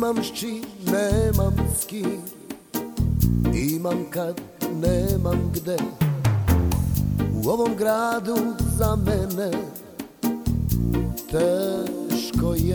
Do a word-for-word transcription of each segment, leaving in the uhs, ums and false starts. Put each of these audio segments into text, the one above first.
Imam s čim, nemam s kim, imam kad, nemam gde. U ovom gradu za mene teško je.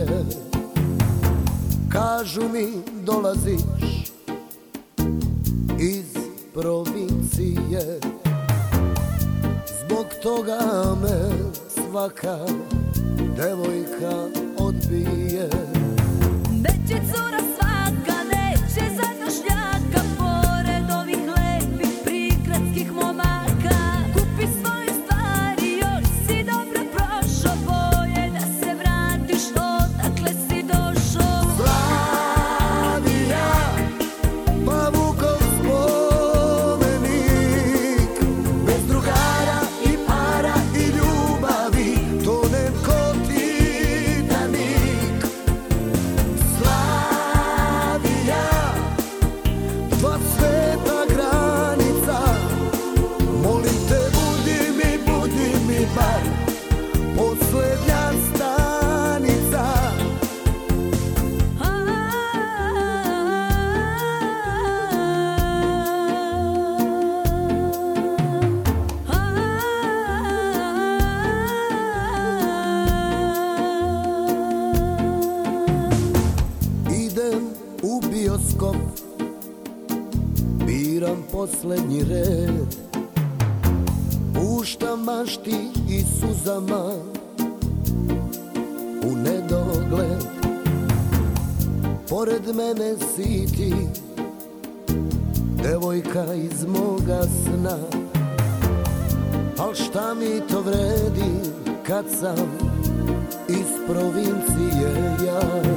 Kažu mi dolaziš iz provincije, zbog toga me svaka devojka odbije. Neće cura svaka, neće zadošljaka, pored ovih lepih prigradskih momaka. Kupi svoje stvari, još si dobro prošao, bolje da se vratiš odakle si došao. Slavija, Pavukov spomenik, bez drugara i para i ljubavi, tonem ko Titanik. Slavija, dva sveta granica, molim te budi mi, budi mi bar poslednja stanica. Idem u bioskop, biram poslednji red, puštam mašti i suzama u nedogled. Pored mene si ti, devojka iz moga sna, al šta mi to vredi kad sam iz provincije ja.